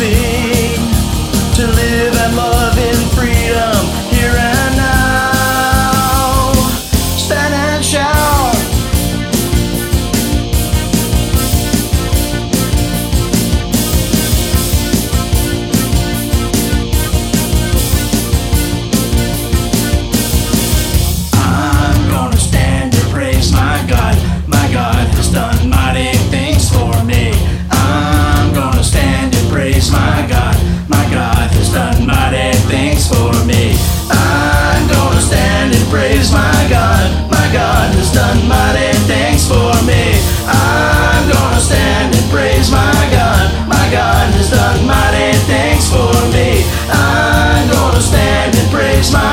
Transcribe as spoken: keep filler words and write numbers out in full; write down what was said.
be to live and love in freedom here and now. Stand and shout. I'm gonna stand and praise my God. My God has done mighty things for me. I'm gonna stand and praise my God. My God has done mighty things for me. I'm gonna stand and praise my God. My God has done mighty things for me. I'm gonna stand and praise my God. My God has done mighty things for me. I'm gonna stand and praise my